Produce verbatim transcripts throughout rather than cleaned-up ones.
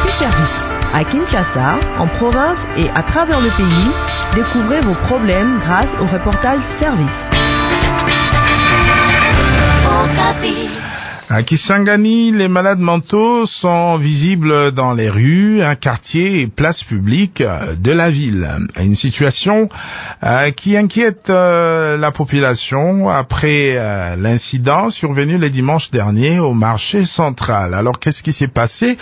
Okapi Service. À Kinshasa, en province et à travers le pays, découvrez vos problèmes grâce au reportage service. Okapi. À Kisangani, les malades mentaux sont visibles dans les rues, quartiers et places publiques de la ville. Une situation euh, qui inquiète euh, la population après euh, l'incident survenu le dimanche dernier au marché central. Alors, qu'est-ce qui s'est passé?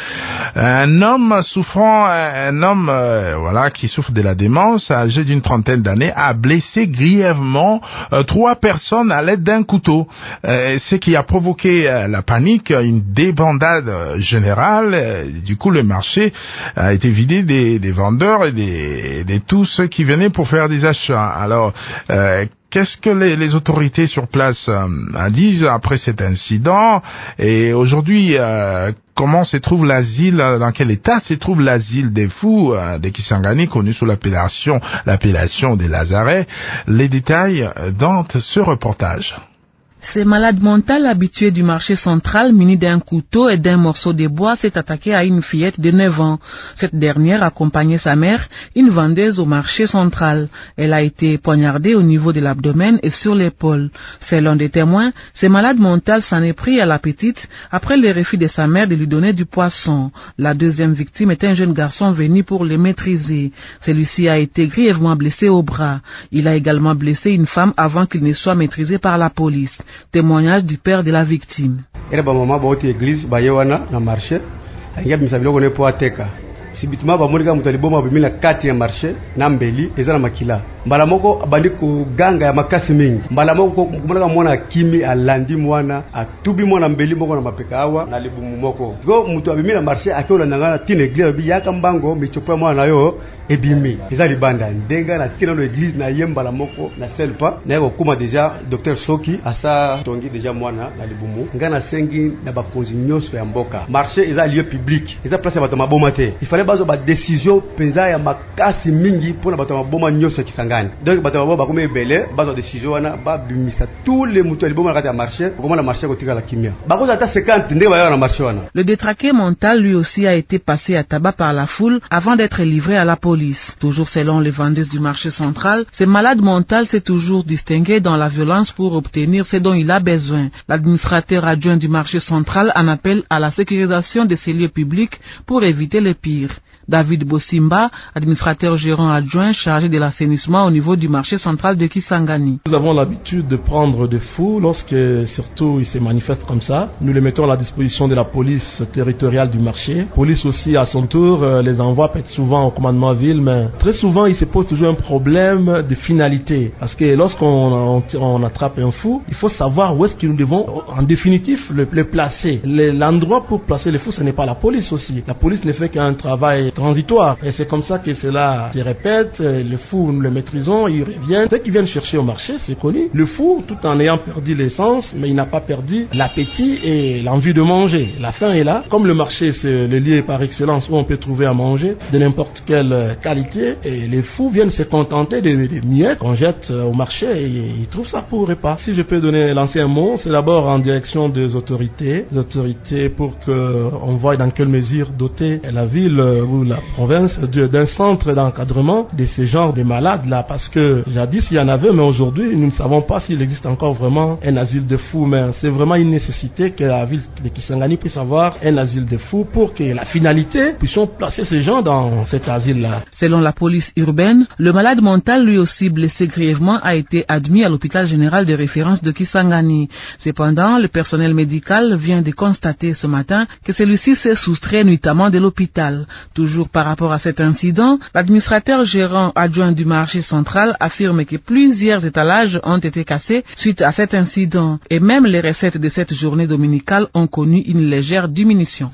Un homme souffrant, un homme euh, voilà qui souffre de la démence, âgé d'une trentaine d'années, a blessé grièvement euh, trois personnes à l'aide d'un couteau. Euh, ce qui a provoqué euh, la panique, une débandade générale. Du coup, le marché a été vidé des, des vendeurs et des, de tous ceux qui venaient pour faire des achats. Alors, euh, qu'est-ce que les, les autorités sur place euh, disent après cet incident? Et aujourd'hui, euh, comment se trouve l'asile, dans quel état se trouve l'asile des fous euh, de Kisangani, connu sous l'appellation, l'appellation des Lazarets? Les détails dans ce reportage. Ce malade mental habitué du marché central, muni d'un couteau et d'un morceau de bois, s'est attaqué à une fillette de neuf ans. Cette dernière accompagnait sa mère, une vendeuse au marché central. Elle a été poignardée au niveau de l'abdomen et sur l'épaule. Selon des témoins, ce malade mental s'en est pris à la petite après le refus de sa mère de lui donner du poisson. La deuxième victime est un jeune garçon venu pour le maîtriser. Celui-ci a été grièvement blessé au bras. Il a également blessé une femme avant qu'il ne soit maîtrisé par la police. Témoignage du père de la victime. Era ba mama ba église ba yewana na marché ainga misabilo kone po ateka sibitima ba murika mutaliboma bimila kati ya marché na mbeli ezana makila mbala moko abandi ku ganga ya makasi mingi mbala moko kumulaka mwana kimi alandi mwana atubi mwana mbeli moko na mapeka awa na libumu moko go mutu abimila marché akola nangana tine église bi yaka mbango michopa mwana yo ebimi ezali banda ndenga na tina no église na yembala moko na selpa na yako kuma déjà docteur Soki asa tongi déjà mwana na libumu ngana sengi na bakonzi nyoso ya mboka marché ezali lieu public eza place ya bato maboma te il fallait bazo ba décision penza ya makasi mingi pona bato maboma nyoso Kisangani donc bato maboma bakome ebele bazo décision wana ba bimisa tous les moutons les boma kati ya marché comment la marché kotika la kimia bakoza ata cinquante ndenge ba na marché wana. Le détraqué mental lui aussi a été passé à tabac par la foule avant d'être livré à la police. Toujours selon les vendeuses du marché central, ce malade mental s'est toujours distingué dans la violence pour obtenir ce dont il a besoin. L'administrateur adjoint du marché central en appelle à la sécurisation de ces lieux publics pour éviter le pire. David Bossimba, administrateur gérant adjoint chargé de l'assainissement au niveau du marché central de Kisangani. Nous avons l'habitude de prendre des fous lorsque surtout ils se manifestent comme ça. Nous les mettons à la disposition de la police territoriale du marché. Police aussi à son tour euh, les envoie peut-être souvent au commandement ville, mais très souvent il se pose toujours un problème de finalité. Parce que lorsqu'on on, on attrape un fou, il faut savoir où est-ce que nous devons en définitif le, le placer. Le, l'endroit pour placer les fous, ce n'est pas la police aussi. La police ne fait qu'un travail transitoire. Et c'est comme ça que cela se répète. Les fous, nous les maîtrisons, ils reviennent. Ceux qui viennent chercher au marché, c'est connu. Le fou, tout en ayant perdu l'essence, mais il n'a pas perdu l'appétit et l'envie de manger. La faim est là. Comme le marché, c'est le lieu par excellence où on peut trouver à manger de n'importe quelle qualité. Et les fous viennent se contenter des de miettes qu'on jette au marché et ils trouvent ça pour repas. Si je peux donner, lancer un mot, c'est d'abord en direction des autorités. Des autorités pour qu'on voie dans quelle mesure doter la ville ou la province d'un centre d'encadrement de ce genre de malades-là, parce que jadis il y en avait, mais aujourd'hui nous ne savons pas s'il existe encore vraiment un asile de fous, mais c'est vraiment une nécessité que la ville de Kisangani puisse avoir un asile de fous pour que la finalité puissions placer ces gens dans cet asile-là. Selon la police urbaine, le malade mental lui aussi blessé grièvement a été admis à l'hôpital général de référence de Kisangani. Cependant, le personnel médical vient de constater ce matin que celui-ci s'est soustrait nuitamment de l'hôpital. Toujours par rapport à cet incident, l'administrateur gérant adjoint du marché central affirme que plusieurs étalages ont été cassés suite à cet incident et même les recettes de cette journée dominicale ont connu une légère diminution.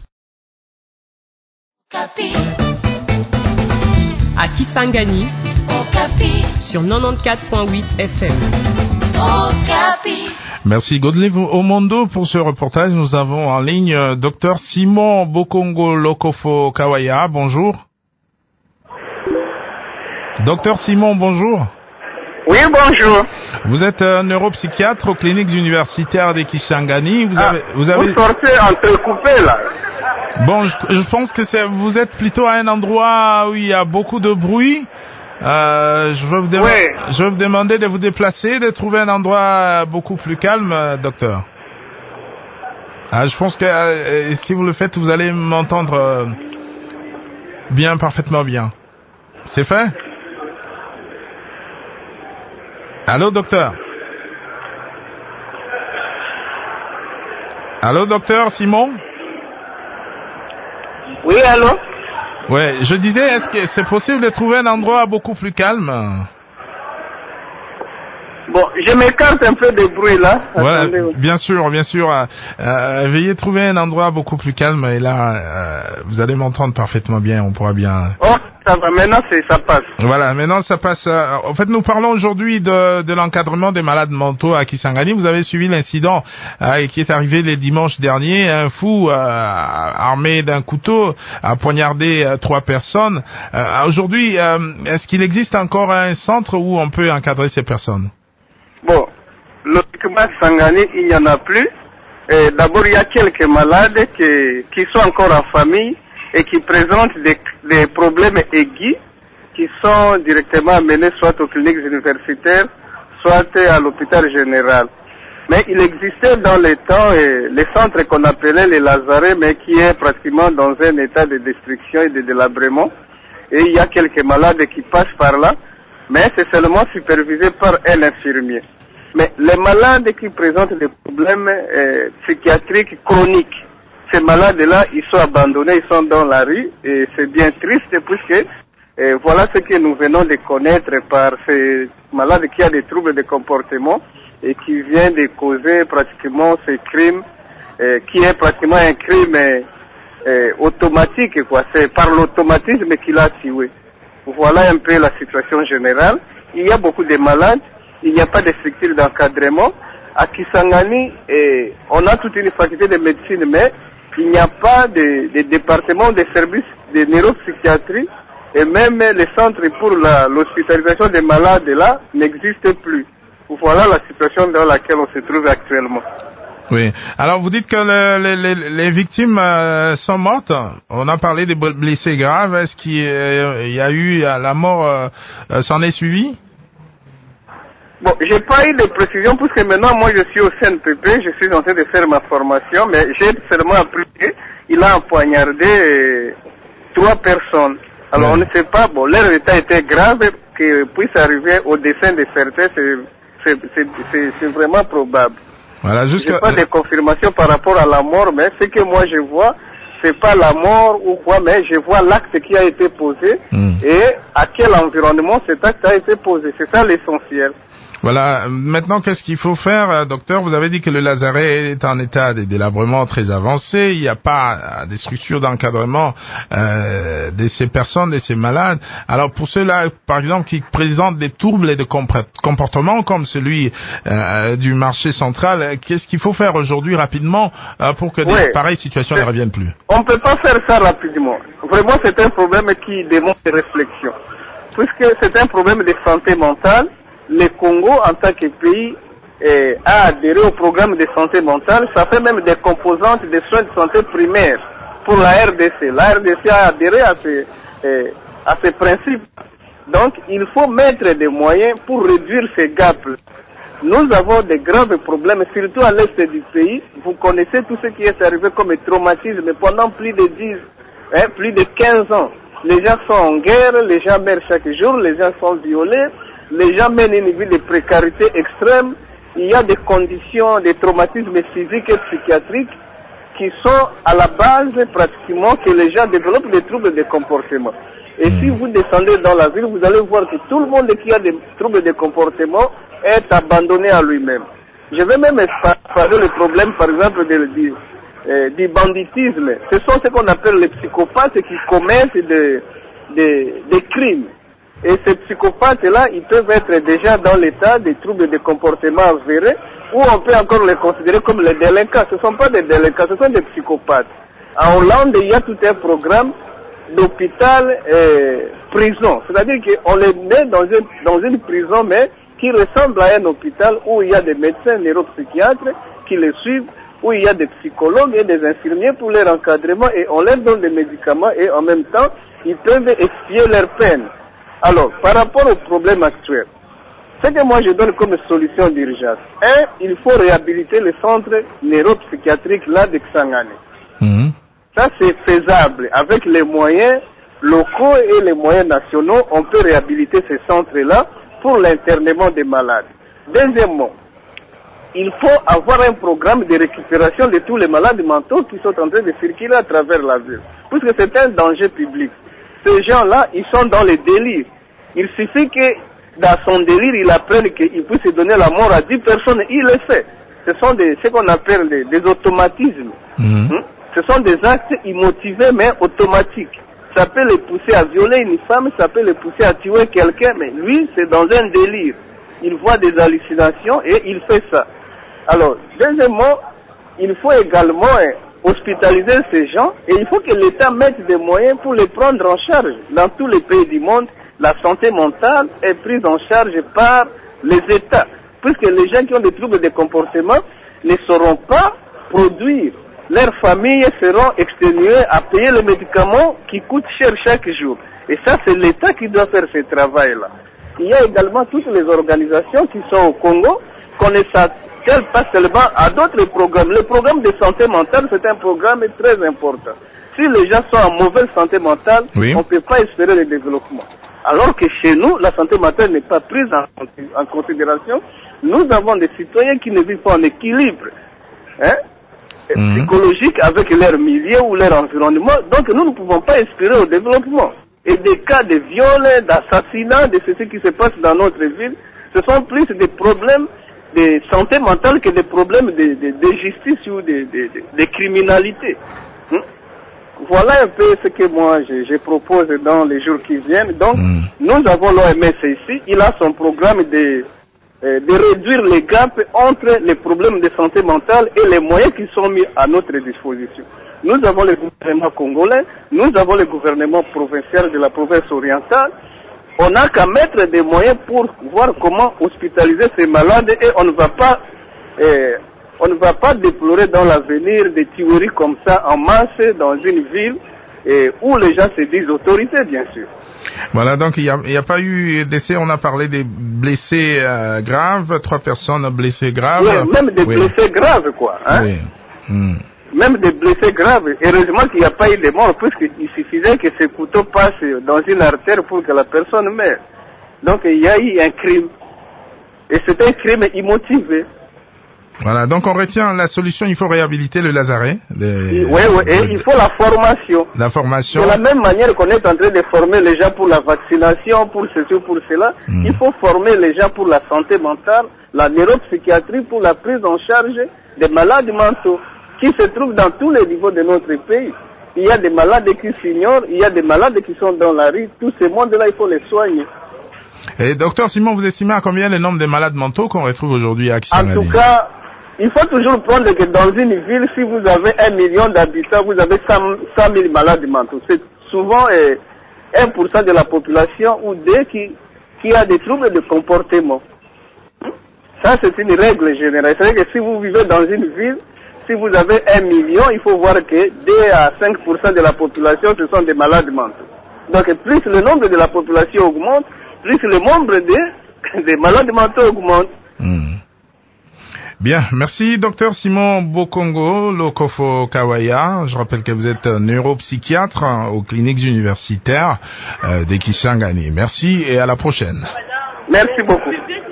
Okapi. À Kisangani, Okapi. Sur quatre-vingt-quatorze point huit F M. Okapi. Merci Godelive Omondo pour ce reportage. Nous avons en ligne euh, Docteur Simon Bokongo Lokofo Kawaya. Bonjour. Docteur Simon, bonjour. Oui, bonjour. Vous êtes un neuropsychiatre aux cliniques universitaires de Kisangani. Vous ah, avez, vous avez... Vous sortez entrecoupé là. Bon, je, je pense que c'est, vous êtes plutôt à un endroit où il y a beaucoup de bruit. Euh, je, veux vous dem- ouais. je veux vous demander de vous déplacer, de trouver un endroit beaucoup plus calme, docteur. Ah, je pense que euh, si vous le faites, vous allez m'entendre euh, bien, parfaitement bien. C'est fait? Allô, docteur? Allô, docteur Simon? Oui, allô? Ouais, je disais, est-ce que c'est possible de trouver un endroit beaucoup plus calme? Bon, je m'écarte un peu des bruits là. Voilà, Attendez, oui. bien sûr, bien sûr. Euh, euh, veuillez trouver un endroit beaucoup plus calme et là, euh, vous allez m'entendre parfaitement bien. On pourra bien. Oh, ça va. Maintenant, c'est, ça passe. Voilà, maintenant ça passe. Euh, en fait, nous parlons aujourd'hui de, de l'encadrement des malades mentaux à Kisangani. Vous avez suivi l'incident euh, qui est arrivé les dimanches derniers. Un fou euh, armé d'un couteau a poignardé euh, trois personnes. Euh, aujourd'hui, euh, est-ce qu'il existe encore un centre où on peut encadrer ces personnes? Bon, logiquement, Sangani, il n'y en a plus. Et d'abord, il y a quelques malades qui, qui sont encore en famille et qui présentent des, des problèmes aigus qui sont directement amenés soit aux cliniques universitaires, soit à l'hôpital général. Mais il existait dans les temps eh, les centres qu'on appelait les Lazarets, mais qui est pratiquement dans un état de destruction et de délabrement. Et il y a quelques malades qui passent par là, mais c'est seulement supervisé par un infirmier. Mais les malades qui présentent des problèmes eh, psychiatriques chroniques, ces malades-là, ils sont abandonnés, ils sont dans la rue, et c'est bien triste puisque eh, voilà ce que nous venons de connaître par ces malades qui ont des troubles de comportement et qui viennent de causer pratiquement ces crimes, eh, qui est pratiquement un crime eh, eh, automatique, quoi. C'est par l'automatisme qu'il a tué. Voilà un peu la situation générale. Il y a beaucoup de malades, il n'y a pas de structure d'encadrement. À Kisangani, eh, on a toute une faculté de médecine, mais il n'y a pas de, de département de services de neuropsychiatrie, et même les centres pour la, l'hospitalisation des malades là n'existent plus. Voilà la situation dans laquelle on se trouve actuellement. Oui. Alors, vous dites que le, les, les, les victimes euh, sont mortes. On a parlé des blessés graves. Est-ce qu'il euh, y a eu la mort euh, euh, s'en est suivi? Bon, j'ai pas eu de précision puisque maintenant moi je suis au C N P P, je suis en train de faire ma formation, mais j'ai seulement appris qu'il a empoignardé euh, trois personnes. Alors oui. On ne sait pas, bon, leur état était grave, que puisse arriver au dessin de certains, c'est, c'est, c'est, c'est, c'est vraiment probable. Voilà, jusqu'à... J'ai pas de confirmation par rapport à la mort, mais ce que moi je vois, c'est pas la mort ou quoi, mais je vois l'acte qui a été posé mmh. et à quel environnement cet acte a été posé. C'est ça l'essentiel. Voilà. Maintenant, qu'est-ce qu'il faut faire, docteur? Vous avez dit que le Lazaret est en état de délabrement très avancé. Il n'y a pas des structures d'encadrement euh, de ces personnes, de ces malades. Alors, pour ceux-là, par exemple, qui présentent des troubles de comportement comme celui euh, du marché central, qu'est-ce qu'il faut faire aujourd'hui rapidement euh, pour que ouais, des pareilles situations ne reviennent plus? On ne peut pas faire ça rapidement. Vraiment, c'est un problème qui demande des réflexions. Puisque c'est un problème de santé mentale, le Congo, en tant que pays, eh, a adhéré au programme de santé mentale. Ça fait même des composantes des soins de santé primaires pour la R D C. La R D C a adhéré à ces, eh, à ces principes. Donc, il faut mettre des moyens pour réduire ces gaps. Nous avons des graves problèmes, surtout à l'est du pays. Vous connaissez tout ce qui est arrivé comme traumatisme pendant plus de dix, hein, plus de quinze ans. Les gens sont en guerre, les gens meurent chaque jour, les gens sont violés. Les gens mènent une vie de précarité extrême. Il y a des conditions de traumatisme physique et psychiatrique qui sont à la base pratiquement que les gens développent des troubles de comportement. Et si vous descendez dans la ville, vous allez voir que tout le monde qui a des troubles de comportement est abandonné à lui-même. Je vais même parler le problème, par exemple, de, du, euh, du banditisme. Ce sont ce qu'on appelle les psychopathes qui commettent des, des, des crimes. Et ces psychopathes-là, ils peuvent être déjà dans l'état des troubles de comportement avérés, ou on peut encore les considérer comme les délinquants. Ce ne sont pas des délinquants, ce sont des psychopathes. En Hollande, il y a tout un programme d'hôpital euh, prison. C'est-à-dire qu'on les met dans une, dans une prison, mais qui ressemble à un hôpital où il y a des médecins neuropsychiatres qui les suivent où il y a des psychologues et des infirmiers pour leur encadrement et on leur donne des médicaments et en même temps, ils peuvent expier leur peine. Alors, par rapport au problème actuel, ce que moi je donne comme solution d'urgence, un, il faut réhabiliter le centre neuropsychiatrique là de Kisangani. Mmh. Ça c'est faisable. Avec les moyens locaux et les moyens nationaux, on peut réhabiliter ces centres-là pour l'internement des malades. Deuxièmement, il faut avoir un programme de récupération de tous les malades mentaux qui sont en train de circuler à travers la ville. Puisque c'est un danger public. Ces gens-là, ils sont dans le délire. Il suffit que dans son délire, il apprenne qu'il puisse donner la mort à dix personnes, il le fait. Ce sont des, ce qu'on appelle des, des automatismes. Mmh. Hein? Ce sont des actes immotivés mais automatiques. Ça peut les pousser à violer une femme, ça peut les pousser à tuer quelqu'un, mais lui, c'est dans un délire. Il voit des hallucinations et il fait ça. Alors, deuxièmement, il faut également hospitaliser ces gens et il faut que l'État mette des moyens pour les prendre en charge. Dans tous les pays du monde, la santé mentale est prise en charge par les États, puisque les gens qui ont des troubles de comportement ne sauront pas produire. Leurs familles seront exténuées à payer les médicaments qui coûtent cher chaque jour. Et ça, c'est l'État qui doit faire ce travail-là. Il y a également toutes les organisations qui sont au Congo, qu'on ne s'attelle pas seulement à d'autres programmes. Le programme de santé mentale, c'est un programme très important. Si les gens sont en mauvaise santé mentale, oui. on ne peut pas espérer le développement. Alors que chez nous, la santé mentale n'est pas prise en, en considération. Nous avons des citoyens qui ne vivent pas en équilibre hein, mmh. psychologique avec leur milieu ou leur environnement. Donc nous ne pouvons pas espérer au développement. Et des cas de viol, d'assassinat, de ce qui se passe dans notre ville, ce sont plus des problèmes de santé mentale que des problèmes de, de, de justice ou de, de, de, de criminalité. Hein? Voilà un peu ce que moi je, je propose dans les jours qui viennent. Donc, mmh. nous avons l'O M S ici. Il a son programme de, euh, de réduire les gaps entre les problèmes de santé mentale et les moyens qui sont mis à notre disposition. Nous avons le gouvernement congolais, nous avons le gouvernement provincial de la province orientale. On n'a qu'à mettre des moyens pour voir comment hospitaliser ces malades et on ne va pas... Euh, On ne va pas déplorer dans l'avenir des tueries comme ça en masse dans une ville et où les gens se disent autorités, bien sûr. Voilà, donc il n'y a, a pas eu d'essai, on a parlé des blessés euh, graves, trois personnes blessées graves. Oui, même des oui. blessés graves, quoi. Hein? Oui. Hmm. Même des blessés graves. Heureusement qu'il n'y a pas eu de mort, puisqu'il suffisait que ce couteau passe dans une artère pour que la personne meure. Donc il y a eu un crime. Et c'est un crime immotivé. Voilà, donc on retient la solution, il faut réhabiliter le lazaret. Les... Oui, oui, et il faut la formation. La formation. De la même manière qu'on est en train de former les gens pour la vaccination, pour ceci ou pour cela, mm. il faut former les gens pour la santé mentale, la neuropsychiatrie, pour la prise en charge des malades mentaux qui se trouvent dans tous les niveaux de notre pays. Il y a des malades qui s'ignorent, il y a des malades qui sont dans la rue, tous ces mondes-là, il faut les soigner. Et docteur Simon, vous estimez à combien le nombre de malades mentaux qu'on retrouve aujourd'hui à Kisangani? En tout cas, il faut toujours prendre que dans une ville, si vous avez un million d'habitants, vous avez cent mille malades mentaux. C'est souvent euh, un pour cent de la population ou deux qui, qui a des troubles de comportement. Ça, c'est une règle générale. C'est-à-dire que si vous vivez dans une ville, si vous avez un million, il faut voir que deux à cinq pour cent de la population, ce sont des malades mentaux. Donc, plus le nombre de la population augmente, plus le nombre de, des malades mentaux augmente. Mmh. Bien, merci docteur Simon Bokongo Lokofo Kawaya. Je rappelle que vous êtes neuropsychiatre aux cliniques universitaires de Kisangani. Merci et à la prochaine. Merci beaucoup.